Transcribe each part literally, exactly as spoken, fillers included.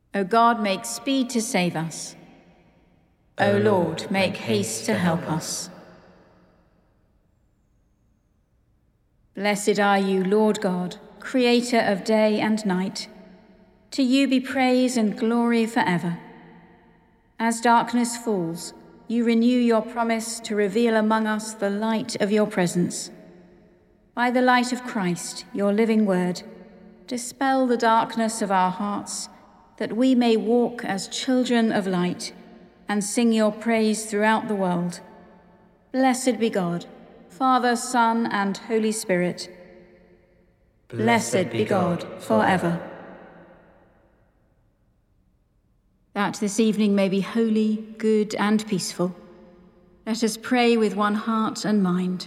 O God, make speed to save us. O Lord, make haste to help us. Blessed are you, Lord God, creator of day and night. To you be praise and glory forever. As darkness falls, you renew your promise to reveal among us the light of your presence. By the light of Christ, your living word, dispel the darkness of our hearts, that we may walk as children of light and sing your praise throughout the world. Blessed be God, Father, Son, and Holy Spirit. Blessed be God forever. That this evening may be holy, good, and peaceful, let us pray with one heart and mind.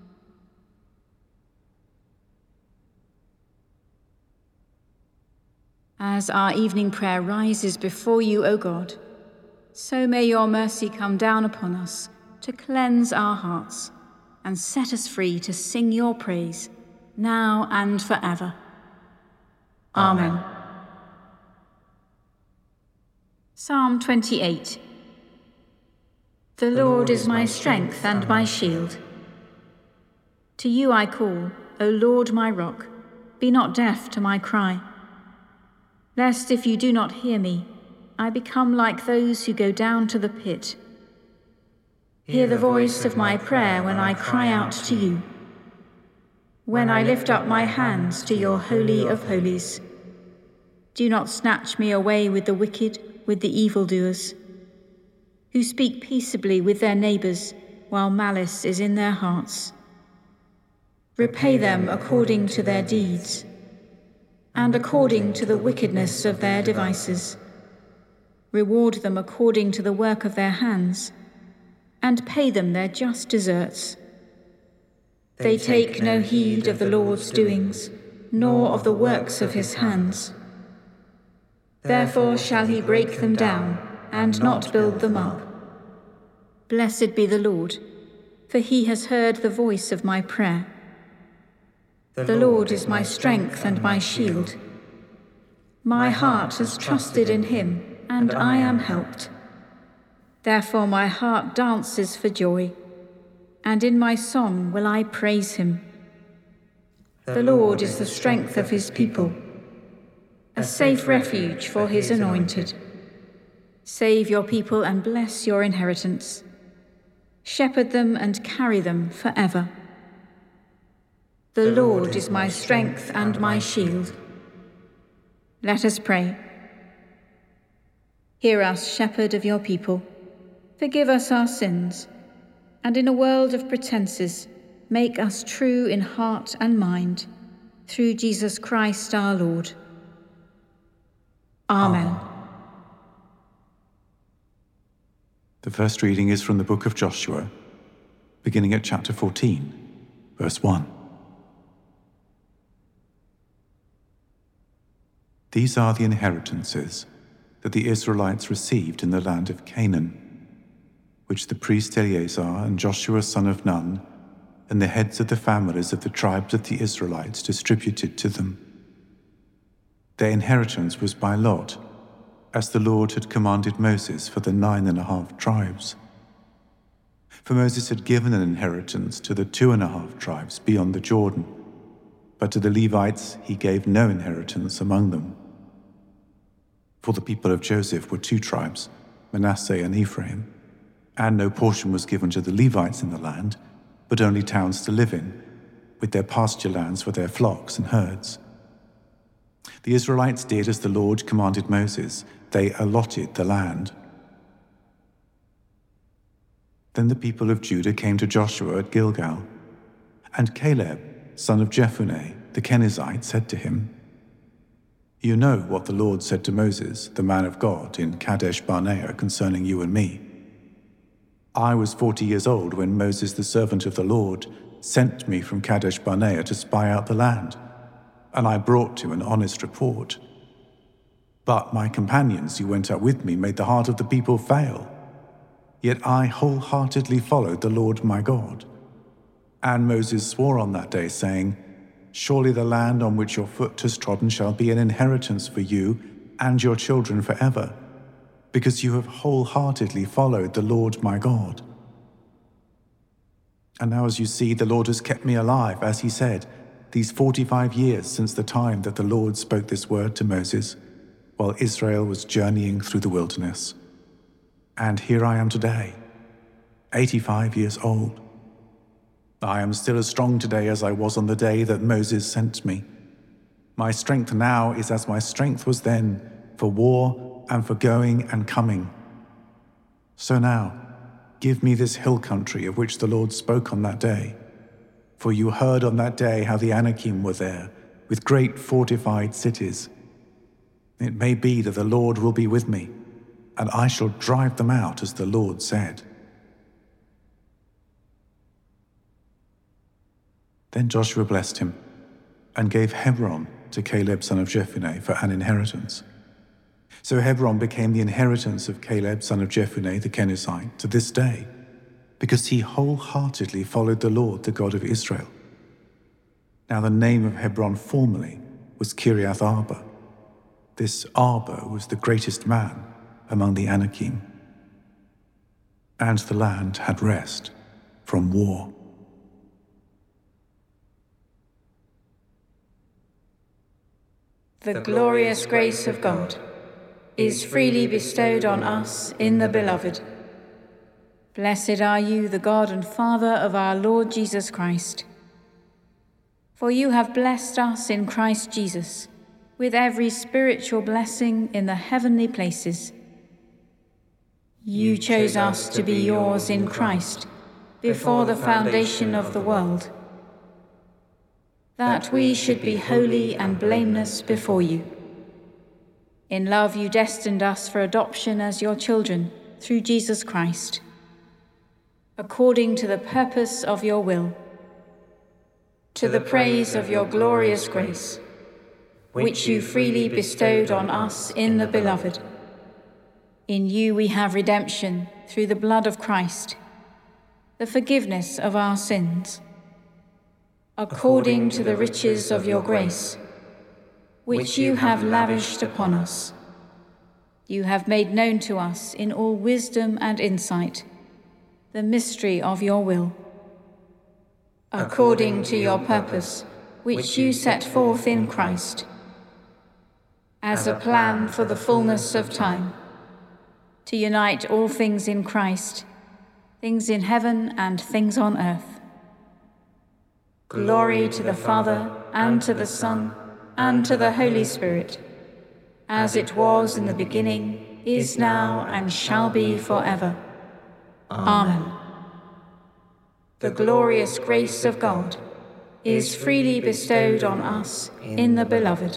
As our evening prayer rises before you, O God, so may your mercy come down upon us to cleanse our hearts and set us free to sing your praise, now and forever. Amen. Amen. Psalm twenty-eight. The Lord is my strength and my shield. To you I call, O Lord my rock, be not deaf to my cry. Lest if you do not hear me, I become like those who go down to the pit. Hear the voice of my prayer when I cry out to you, when I lift up my hands to your Holy of Holies. Do not snatch me away with the wicked, with the evildoers, who speak peaceably with their neighbours while malice is in their hearts. Repay them according to their deeds, and according to the wickedness of their devices. Reward them according to the work of their hands, and pay them their just deserts. They take no heed of the Lord's doings, nor of the works of his hands. Therefore shall he break them down, and not build them up. Blessed be the Lord, for he has heard the voice of my prayer. The Lord is my strength and my shield. My heart has trusted in him, and I am helped. Therefore my heart dances for joy, and in my song will I praise him. The Lord is the strength of his people, a safe refuge for his anointed. Save your people and bless your inheritance. Shepherd them and carry them forever. The Lord is my strength and my shield. Let us pray. Hear us, shepherd of your people. Forgive us our sins, and in a world of pretenses, make us true in heart and mind, through Jesus Christ our Lord. Amen. Amen. The first reading is from the book of Joshua, beginning at chapter fourteen, verse one. These are the inheritances that the Israelites received in the land of Canaan, which the priest Eleazar and Joshua son of Nun and the heads of the families of the tribes of the Israelites distributed to them. Their inheritance was by lot, as the Lord had commanded Moses for the nine and a half tribes. For Moses had given an inheritance to the two and a half tribes beyond the Jordan, but to the Levites he gave no inheritance among them. For the people of Joseph were two tribes, Manasseh and Ephraim, and no portion was given to the Levites in the land, but only towns to live in, with their pasture lands for their flocks and herds. The Israelites did as the Lord commanded Moses. They allotted the land. Then the people of Judah came to Joshua at Gilgal, and Caleb, son of Jephunneh, the Kenizzite, said to him, "You know what the Lord said to Moses, the man of God, in Kadesh Barnea concerning you and me. I was forty years old when Moses, the servant of the Lord, sent me from Kadesh Barnea to spy out the land, and I brought you an honest report. But my companions who went out with me made the heart of the people fail. Yet I wholeheartedly followed the Lord my God. And Moses swore on that day, saying, Surely the land on which your foot has trodden shall be an inheritance for you and your children forever, because you have wholeheartedly followed the Lord my God. And now, as you see, the Lord has kept me alive, as he said, these forty-five years since the time that the Lord spoke this word to Moses, while Israel was journeying through the wilderness. And here I am today, eighty-five years old. I am still as strong today as I was on the day that Moses sent me. My strength now is as my strength was then, for war and for going and coming. So now, give me this hill country of which the Lord spoke on that day. For you heard on that day how the Anakim were there, with great fortified cities. It may be that the Lord will be with me, and I shall drive them out as the Lord said. Then Joshua blessed him, and gave Hebron to Caleb son of Jephunneh for an inheritance. So Hebron became the inheritance of Caleb son of Jephunneh the Kenizzite to this day, because he wholeheartedly followed the Lord, the God of Israel. Now the name of Hebron formerly was Kiriath Arba. This Arba was the greatest man among the Anakim. And the land had rest from war. The glorious grace of God is freely bestowed on us in the Beloved. Blessed are you, the God and Father of our Lord Jesus Christ. For you have blessed us in Christ Jesus with every spiritual blessing in the heavenly places. You chose us to be yours in Christ before the foundation of the world, that we should be holy and blameless before you. In love you destined us for adoption as your children through Jesus Christ, according to the purpose of your will, to the praise of your glorious grace, which you freely bestowed on us in the Beloved. In you we have redemption through the blood of Christ, the forgiveness of our sins, according to the riches of your grace, which you have lavished upon us. You have made known to us in all wisdom and insight the mystery of your will, according to your purpose, which you set forth in Christ, as a plan for the fullness of time, to unite all things in Christ, things in heaven and things on earth. Glory to the Father, and to the Son, and to the Holy Spirit, as it was in the beginning, is now, and shall be forever. Amen. The glorious grace of God is freely bestowed on us in the Beloved.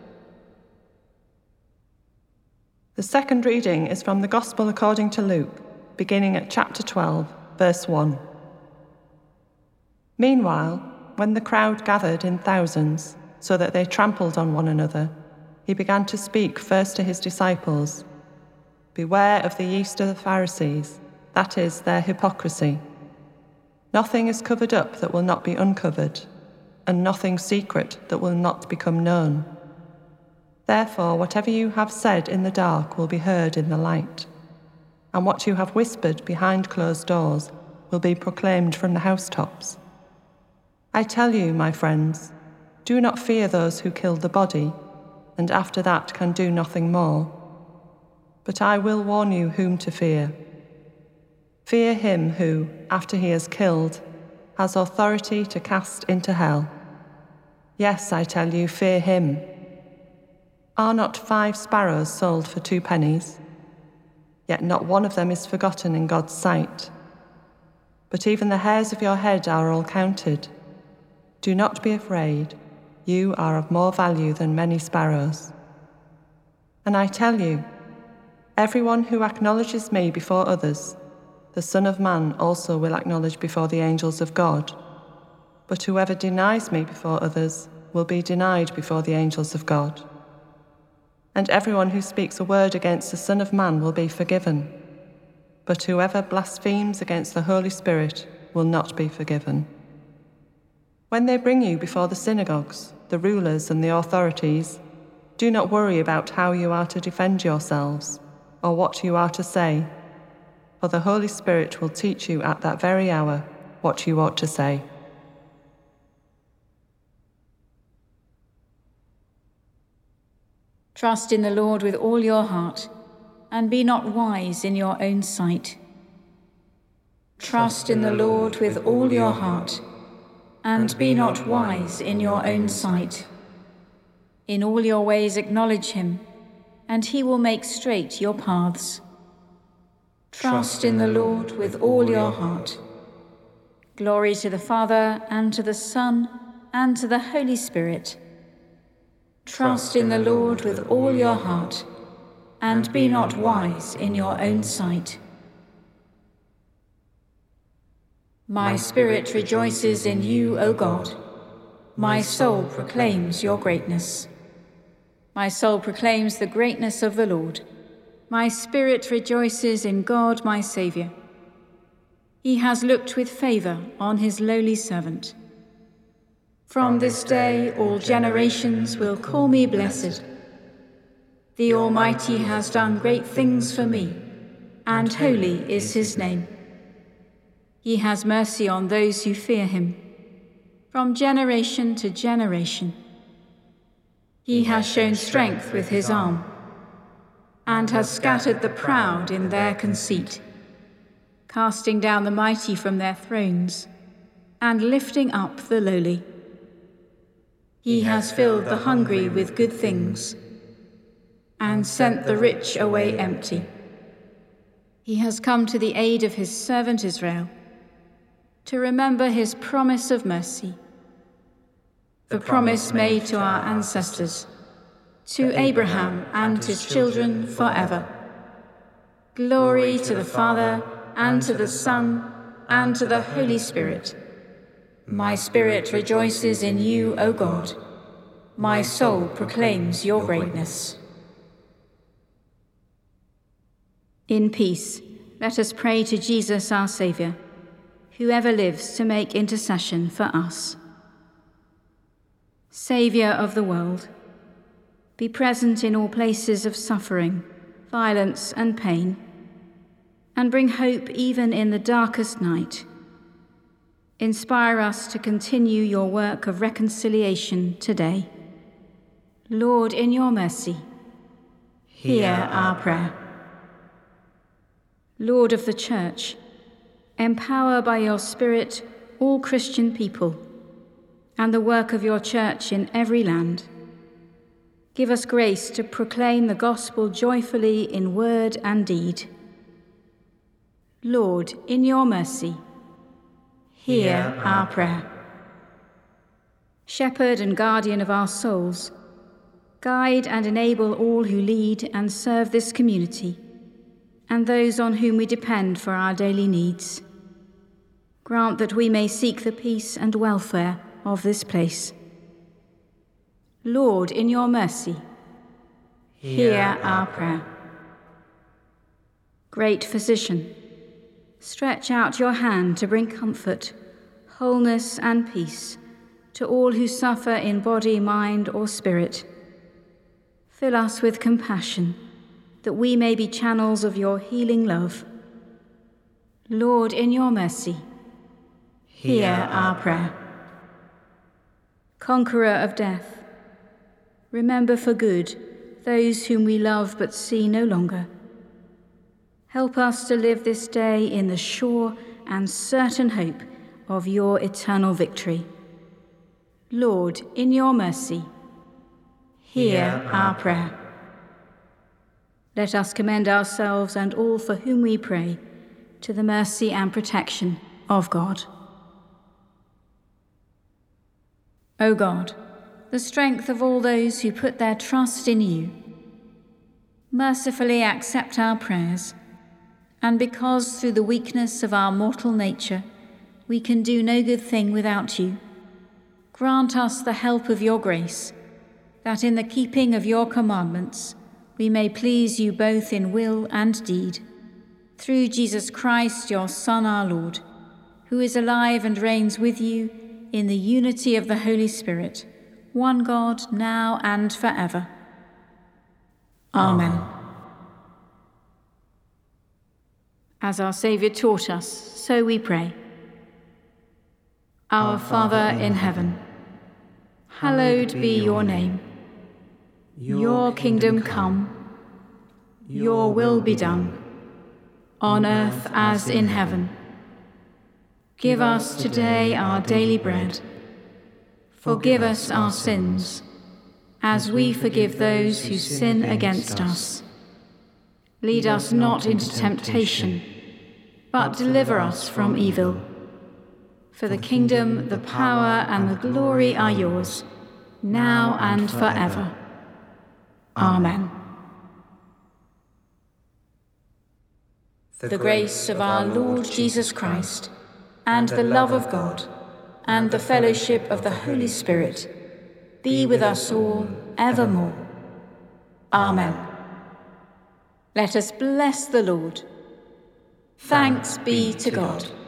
The second reading is from the Gospel according to Luke, beginning at chapter twelve, verse one. Meanwhile, when the crowd gathered in thousands, so that they trampled on one another, he began to speak first to his disciples. Beware of the yeast of the Pharisees, that is, their hypocrisy. Nothing is covered up that will not be uncovered, and nothing secret that will not become known. Therefore, whatever you have said in the dark will be heard in the light, and what you have whispered behind closed doors will be proclaimed from the housetops. I tell you, my friends, do not fear those who kill the body, and after that can do nothing more. But I will warn you whom to fear. Fear him who, after he has killed, has authority to cast into hell. Yes, I tell you, fear him. Are not five sparrows sold for two pennies? Yet not one of them is forgotten in God's sight. But even the hairs of your head are all counted. Do not be afraid. You are of more value than many sparrows. And I tell you, everyone who acknowledges me before others, the Son of Man also will acknowledge before the angels of God. But whoever denies me before others will be denied before the angels of God. And everyone who speaks a word against the Son of Man will be forgiven. But whoever blasphemes against the Holy Spirit will not be forgiven. When they bring you before the synagogues, the rulers and the authorities, Do not worry about how you are to defend yourselves or what you are to say, for the Holy Spirit will teach you at that very hour what you ought to say. Trust in the Lord with all your heart, and be not wise in your own sight. Trust in the Lord with all your heart, and be not wise in your own sight. In all your ways acknowledge him, and he will make straight your paths. Trust in the Lord with all your heart. Glory to the Father, and to the Son, and to the Holy Spirit. Trust in the Lord with all your heart, and be not wise in your own sight. My spirit rejoices in you, O God. My soul proclaims your greatness. My soul proclaims the greatness of the Lord. My spirit rejoices in God, my Saviour. He has looked with favour on his lowly servant. From this day all generations will call me blessed. The Almighty has done great things for me, and holy is his name. He has mercy on those who fear him, from generation to generation. He has shown strength with his arm, and has scattered the proud in their conceit, casting down the mighty from their thrones, and lifting up the lowly. He has filled the hungry with good things, and sent the rich away empty. He has come to the aid of his servant Israel, to remember his promise of mercy, the promise made to our ancestors, to Abraham and his children forever. Glory to the Father, and to the Son, and to the Holy Spirit. My spirit rejoices in you, O God. My soul proclaims your greatness. In peace, let us pray to Jesus our Saviour, who ever lives to make intercession for us. Saviour of the world, be present in all places of suffering, violence and pain, and bring hope even in the darkest night. Inspire us to continue your work of reconciliation today. Lord, in your mercy, hear our prayer. Lord of the Church, empower by your Spirit all Christian people and the work of your Church in every land. Give us grace to proclaim the gospel joyfully in word and deed. Lord, in your mercy, hear our prayer. Shepherd and guardian of our souls, guide and enable all who lead and serve this community, and those on whom we depend for our daily needs. Grant that we may seek the peace and welfare of this place. Lord, in your mercy, hear our prayer. Great Physician, stretch out your hand to bring comfort, wholeness, and peace to all who suffer in body, mind, or spirit. Fill us with compassion, that we may be channels of your healing love. Lord, in your mercy, hear our prayer. Conqueror of death, remember for good those whom we love but see no longer. Help us to live this day in the sure and certain hope of your eternal victory. Lord, in your mercy, hear our prayer. Let us commend ourselves and all for whom we pray to the mercy and protection of God. O God, the strength of all those who put their trust in you, mercifully accept our prayers, and because through the weakness of our mortal nature we can do no good thing without you, grant us the help of your grace, that in the keeping of your commandments we may please you both in will and deed, through Jesus Christ, your Son, our Lord, who is alive and reigns with you in the unity of the Holy Spirit, one God, now and forever. Amen. As our Saviour taught us, so we pray. Our Father in heaven, hallowed be your name. Your kingdom come, your will be done, on earth as in heaven. Give us today our daily bread. Forgive us our sins, as we forgive those who sin against us. Lead us not into temptation, but deliver us from evil. For the kingdom, the power, and the glory are yours, now and forever. Amen. The grace of our Lord Jesus Christ, and the love of God, and the fellowship of the Holy Spirit, be with us all evermore. Amen. Let us bless the Lord. Thanks be to God.